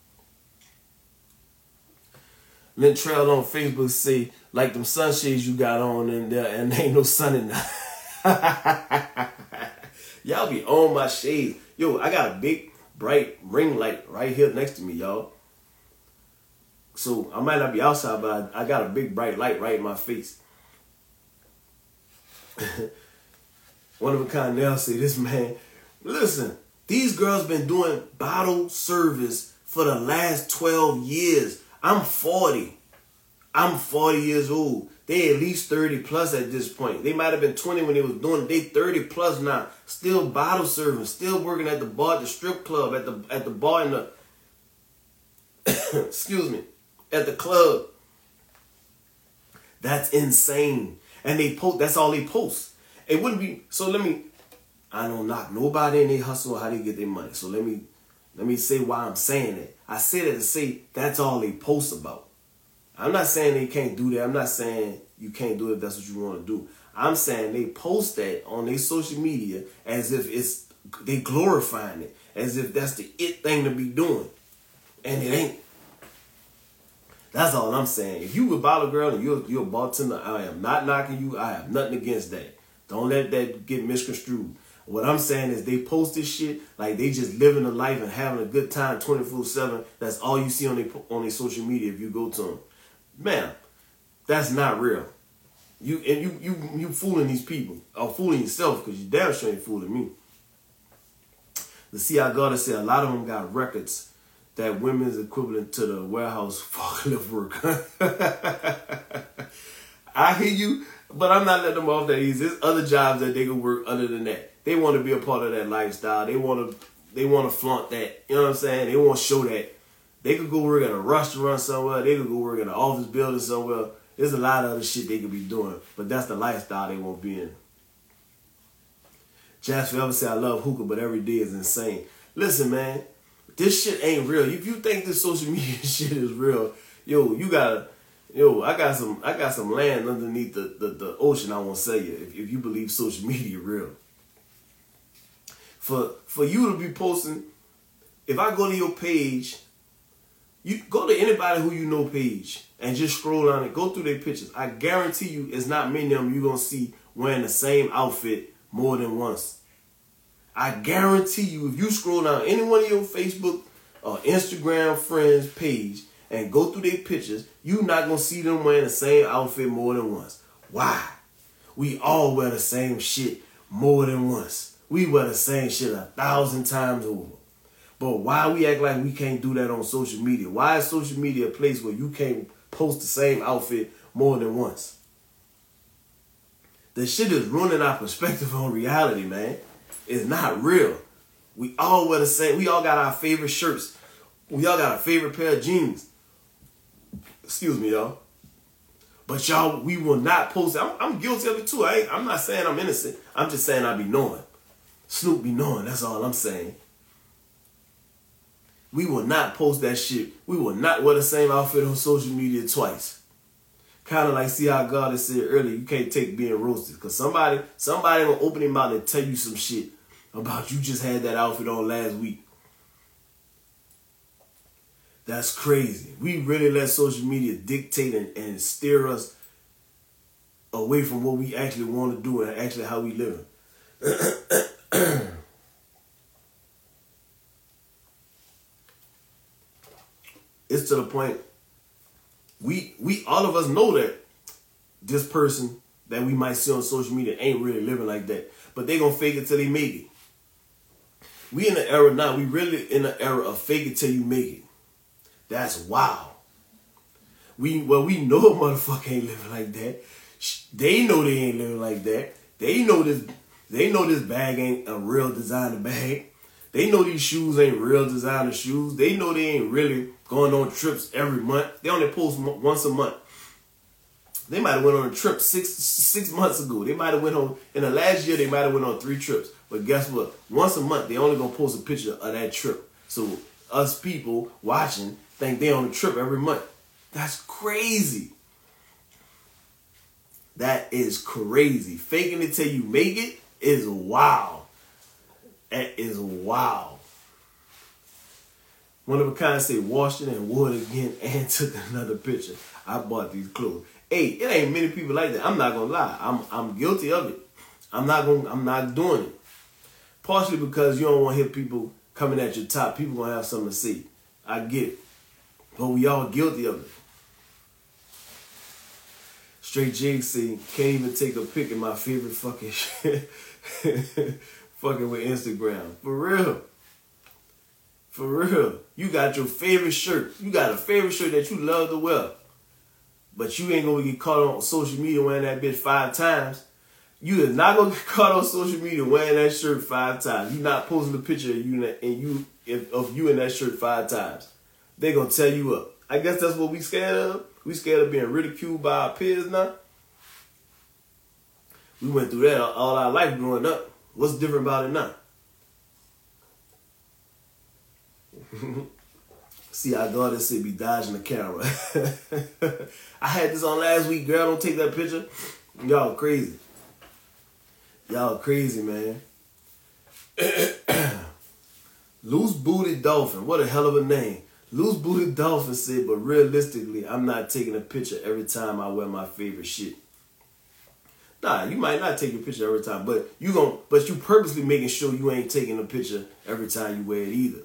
Lynn Trail on Facebook say, like them sunshades you got on in there and there ain't no sun in there. Y'all be on my shades. Yo, I got a big, bright ring light right here next to me, y'all. So I might not be outside, but I, I got a big, bright light right in my face. One of a kind Nell say, this man, listen, these girls been doing bottle service for the last twelve years. I'm forty. I'm forty years old. They at least thirty plus at this point. They might have been twenty when they was doing it. They thirty plus now. Still bottle serving. Still working at the bar, at the strip club, at the at the bar in the excuse me, at the club. That's insane. And they post. That's all they post. It wouldn't be. So let me. I don't knock nobody in their hustle or how they get their money. So let me let me say why I'm saying it. I say that to say that's all they post about. I'm not saying they can't do that. I'm not saying you can't do it if that's what you want to do. I'm saying they post that on their social media as if it's they glorifying it, as if that's the it thing to be doing. And it ain't. That's all I'm saying. If you a bottle girl and you're, you're a bartender, I am not knocking you. I have nothing against that. Don't let that get misconstrued. What I'm saying is they post this shit like they just living a life and having a good time twenty-four seven. That's all you see on their on their social media if you go to them. Man, that's not real. You and you you you fooling these people or fooling yourself because you damn sure ain't fooling me. The C I Goddess said a lot of them got records that women's equivalent to the warehouse forklift worker. I hear you, but I'm not letting them off that easy. There's other jobs that they can work other than that. They want to be a part of that lifestyle. They want to they want to flaunt that. You know what I'm saying? They want to show that. They could go work at a restaurant somewhere. They could go work in an office building somewhere. There's a lot of other shit they could be doing. But that's the lifestyle they won't be in. Jazz Forever say, I love hookah, but every day is insane. Listen, man. This shit ain't real. If you think this social media shit is real, yo, you gotta, yo, I got some I got some land underneath the, the, the ocean I want to sell you if, if you believe social media real. For, for you to be posting, if I go to your page, you go to anybody who you know page and just scroll on it. Go through their pictures. I guarantee you it's not many of them you're going to see wearing the same outfit more than once. I guarantee you if you scroll down any one of your Facebook or Instagram friends page and go through their pictures, you're not going to see them wearing the same outfit more than once. Why? We all wear the same shit. more than once. We wear the same shit a thousand times over. But why we act like we can't do that on social media? Why is social media a place where you can't post the same outfit more than once? The shit is ruining our perspective on reality, man. It's not real. We all wear the same. We all got our favorite shirts. We all got our favorite pair of jeans. Excuse me, y'all. But y'all, we will not post it. I'm, I'm guilty of it too. I ain't, I'm not saying I'm innocent. I'm just saying I be knowing. Snoop be knowing. That's all I'm saying. We will not post that shit. We will not wear the same outfit on social media twice. Kind of like see how God has said earlier, you can't take being roasted. Because somebody, somebody will open their mouth and tell you some shit about you just had that outfit on last week. That's crazy. We really let social media dictate and, and steer us away from what we actually want to do and actually how we live. It's to the point, we, we all of us know that this person that we might see on social media ain't really living like that. But they gonna fake it till they make it. We in the era now, we really in the era of fake it till you make it. That's wild. We well, we know a motherfucker ain't living like that. They know they ain't living like that. They know this. They know this bag ain't a real designer bag. They know these shoes ain't real designer shoes. They know they ain't really going on trips every month. They only post once a month. They might have went on a trip six six months ago. They might have went on in the last year. They might have went on three trips. But guess what? Once a month, they only gonna post a picture of that trip. So us people watching think they on a trip every month. That's crazy. That is crazy. Faking it till you make it is wild. That is wild. One of a kind say washed it and wore it again and took another picture. I bought these clothes. Hey, it ain't many people like that. I'm not gonna lie. I'm I'm guilty of it. I'm not gonna I'm not doing it. Partially because you don't want to hear people coming at your top. People gonna have something to say. I get it. But we all guilty of it. Straight J say, can't even take a pic in my favorite fucking shit. Fucking with Instagram. For real. For real. You got your favorite shirt. You got a favorite shirt that you love to wear. But you ain't gonna get caught on social media wearing that bitch five times. You is not gonna get caught on social media wearing that shirt five times. You not posting a picture of you and you of you in that shirt five times. They gonna tell you up. I guess that's what we scared of. We scared of being ridiculed by our peers now. We went through that all our life growing up. What's different about it now? See how God has said be dodging the camera. I had this on last week, girl. Don't take that picture. Y'all crazy. Y'all crazy, man. Loose Booted Dolphin. What a hell of a name. Loose Booted Dolphin said, but realistically, I'm not taking a picture every time I wear my favorite shit. Nah, you might not take a picture every time, but you gon' but you purposely making sure you ain't taking a picture every time you wear it either.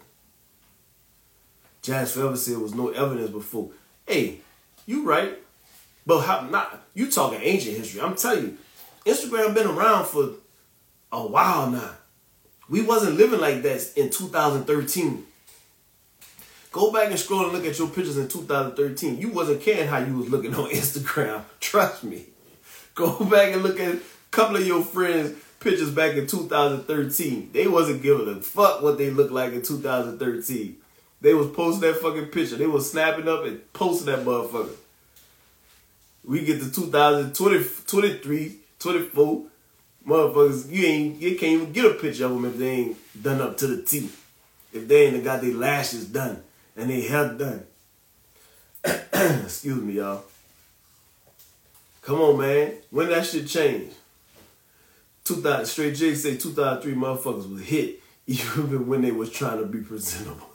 Jazz Forever said was no evidence before. Hey, you right. But how not you talking ancient history. I'm telling you, Instagram been around for a while now. We wasn't living like that in two thousand thirteen. Go back and scroll and look at your pictures in two thousand thirteen. You wasn't caring how you was looking on Instagram. Trust me. Go back and look at a couple of your friends' pictures back in two thousand thirteen. They wasn't giving a fuck what they looked like in two thousand thirteen. They was posting that fucking picture. They was snapping up and posting that motherfucker. We get to two thousand twenty, twenty-three, twenty-four. Motherfuckers, you ain't you can't even get a picture of them if they ain't done up to the T. If they ain't got their lashes done and their hair done. Excuse me, y'all. Come on, man. When that shit change? two thousand, Straight J say two thousand three motherfuckers was hit even when they was trying to be presentable.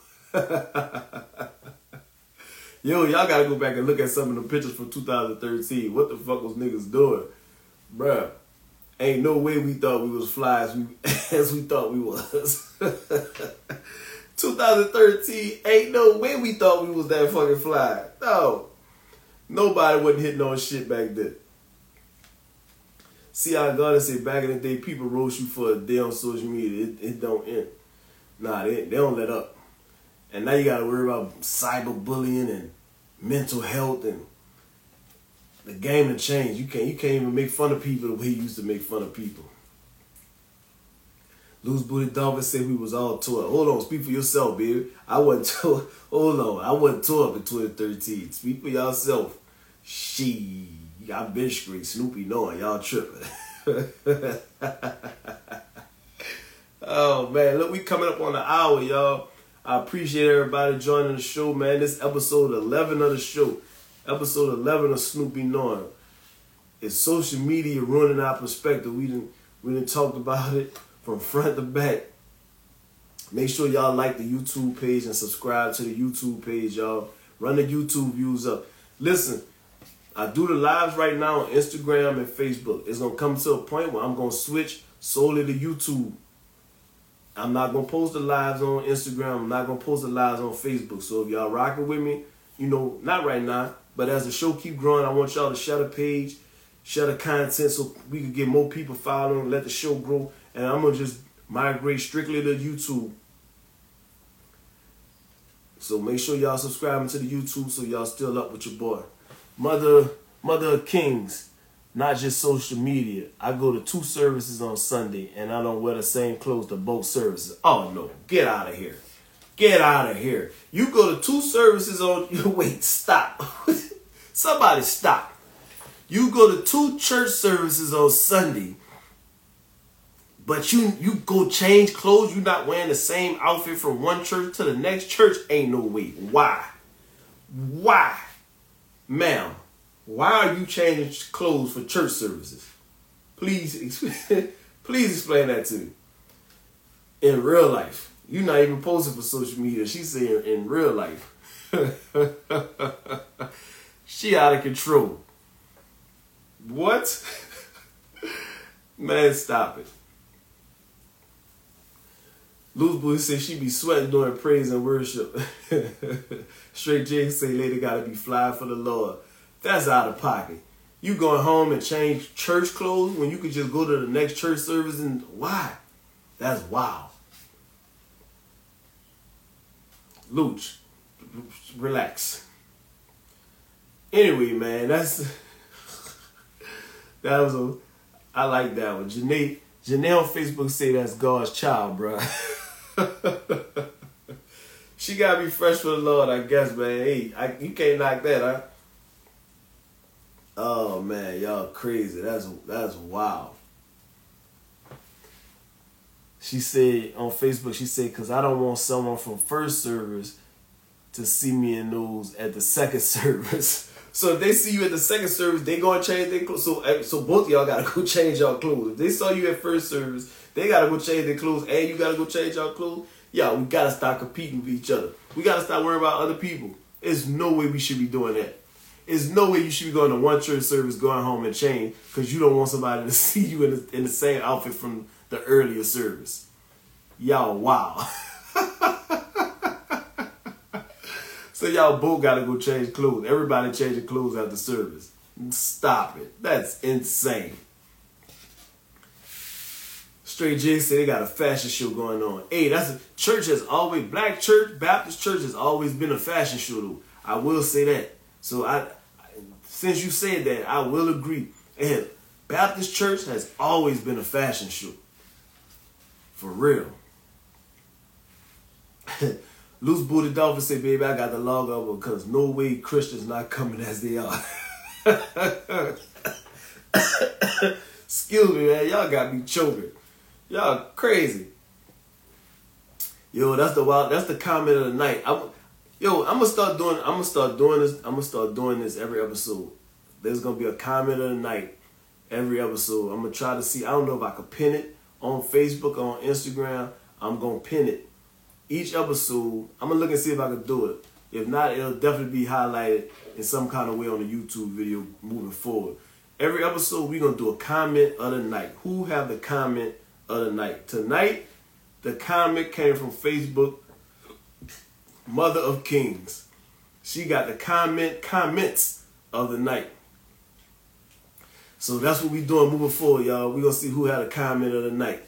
Yo, y'all gotta go back and look at some of the pictures from two thousand thirteen. What the fuck was niggas doing? Bruh, ain't no way we thought we was fly as we, as we thought we was. two thousand thirteen, ain't no way we thought we was that fucking fly. No. Nobody wasn't hitting on shit back then. See how God say back in the day, people roast you for a day on social media. It, it don't end. Nah, they, they don't let up. And now you got to worry about cyberbullying and mental health, and the game has changed. You can't, you can't even make fun of people the way you used to make fun of people. Loose Booty Dolphin said we was all tore up. Hold on, speak for yourself, baby. I wasn't tore. Hold on, I wasn't tore up in twenty thirteen. Speak for yourself. She, I've been straight. Snoopy knowing y'all tripping. Oh man, look, we coming up on the hour, y'all. I appreciate everybody joining the show, man. This episode eleven of the show. Episode eleven of Snoopy Knowing. Is social media ruining our perspective? We didn't we didn't talk about it from front to back. Make sure y'all like the YouTube page and subscribe to the YouTube page, y'all. Run the YouTube views up. Listen, I do the lives right now on Instagram and Facebook. It's going to come to a point where I'm going to switch solely to YouTube. I'm not going to post the lives on Instagram. I'm not going to post the lives on Facebook. So if y'all rocking with me, you know, not right now, but as the show keep growing, I want y'all to share the page, share the content so we can get more people following, let the show grow. And I'm going to just migrate strictly to YouTube. So make sure y'all subscribing to the YouTube so y'all still up with your boy. Mother, Mother of Kings, not just social media. I go to two services on Sunday and I don't wear the same clothes to both services. Oh no, get out of here. Get out of here. You go to two services on, wait, stop. Somebody stop. You go to two church services on Sunday, but you you go change clothes. You're not wearing the same outfit from one church to the next church. Ain't no way. Why? Why? Ma'am, why are you changing clothes for church services? Please, please explain that to me. In real life. You're not even posting for social media. She's saying in real life. She out of control. What? Man, stop it. Loose Boy said she be sweating during praise and worship. Straight J say lady gotta be fly for the Lord. That's out of pocket. You going home and change church clothes when you could just go to the next church service and why? That's wild. Luch, relax. Anyway, man, that's that was a I like that one. Janae, Janae on Facebook say that's God's child, bro. She gotta be fresh for the Lord, I guess, man. Hey, I, you can't knock that, huh? Oh man, y'all crazy. That's that's wild. She said on Facebook, she said, because I don't want someone from first service to see me in those at the second service. So if they see you at the second service, they gonna change their clothes. So, so both of y'all gotta go change y'all clothes. If they saw you at first service, they gotta go change their clothes, and you gotta go change y'all clothes. Yeah, we gotta stop competing with each other. We gotta stop worrying about other people. There's no way we should be doing that. There's no way you should be going to one church service, going home and change because you don't want somebody to see you in the, in the same outfit from the earlier service. Y'all, wow. So y'all both got to go change clothes. Everybody changing clothes after service. Stop it. That's insane. Straight J said they got a fashion show going on. Hey, that's a church has always, black church, Baptist church has always been a fashion show though. I will say that. So I, since you said that, I will agree. And Baptist church has always been a fashion show. For real. Loose Booty Dolphin say, baby, I got the log up because no way Christians not coming as they are. Excuse me, man. Y'all got me choking. Y'all crazy. Yo, that's the wild. That's the comment of the night. I'm, yo, I'm gonna start doing. I'm gonna start doing this. I'm gonna start doing this every episode. There's gonna be a comment of the night every episode. I'm gonna try to see. I don't know if I could pin it on Facebook or on Instagram. I'm gonna pin it each episode. I'm gonna look and see if I can do it. If not, it'll definitely be highlighted in some kind of way on the YouTube video moving forward. Every episode, we're gonna do a comment of the night. Who have the comment of the night? Tonight, the comment came from Facebook, Mother of Kings. She got the comment comments of the night. So that's what we doing moving forward, y'all. We gonna see who had a comment of the night.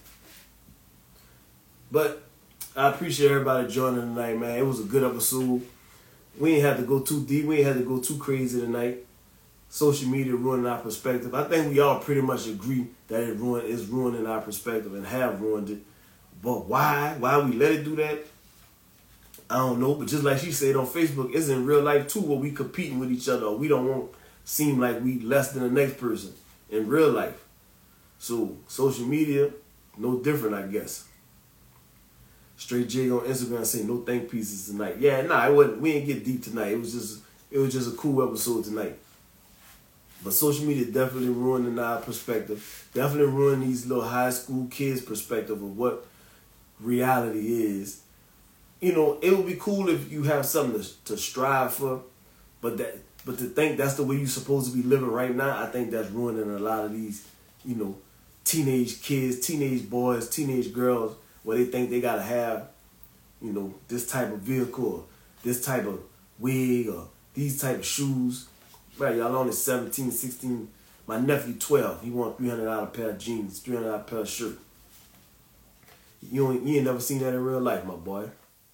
But I appreciate everybody joining tonight, man. It was a good episode. We ain't had to go too deep. We ain't had to go too crazy tonight. Social media ruining our perspective. I think we all pretty much agree that it ruin is ruining our perspective and have ruined it. But why? Why we let it do that? I don't know. But just like she said on Facebook, it's in real life too where we competing with each other. Or we don't want seem like we less than the next person in real life. So social media, no different, I guess. Straight J on Instagram saying no think pieces tonight. Yeah, nah, it wasn't. We didn't get deep tonight. It was just, it was just a cool episode tonight. But social media definitely ruining our perspective. Definitely ruining these little high school kids' perspective of what reality is. You know, it would be cool if you have something to, to strive for, but that, but to think that's the way you're supposed to be living right now, I think that's ruining a lot of these, you know, teenage kids, teenage boys, teenage girls, where they think they gotta have, you know, this type of vehicle, or this type of wig, or these type of shoes. Right, y'all only seventeen, sixteen. My nephew twelve. He want three hundred dollars pair of jeans, three hundred dollars pair of shirt. You ain't, you ain't never seen that in real life, my boy.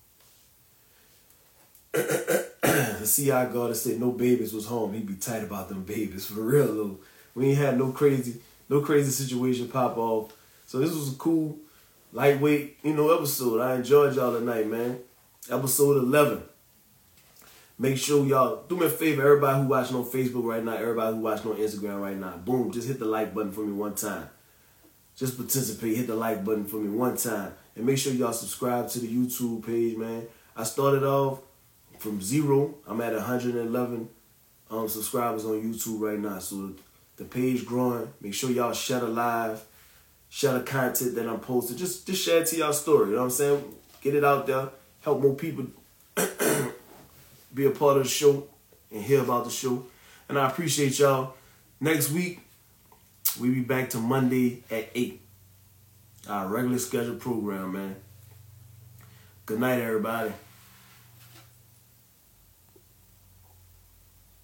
The C I guard said no babies was home. He be tight about them babies. For real, though. We ain't had no crazy, no crazy situation pop off. So this was a cool, lightweight, you know, episode. I enjoyed y'all tonight, man. Episode eleven. Make sure y'all, do me a favor, everybody who watching on Facebook right now, everybody who watching on Instagram right now, boom, just hit the like button for me one time. Just participate, hit the like button for me one time. And make sure y'all subscribe to the YouTube page, man. I started off from zero. I'm at one hundred eleven um, subscribers on YouTube right now. So the page growing. Make sure y'all share the live, share the content that I'm posting. Just, just share it to y'all story, you know what I'm saying? Get it out there, help more people be a part of the show and hear about the show. And I appreciate y'all. Next week, we be back to Monday at eight. Our regular scheduled program, man. Good night, everybody.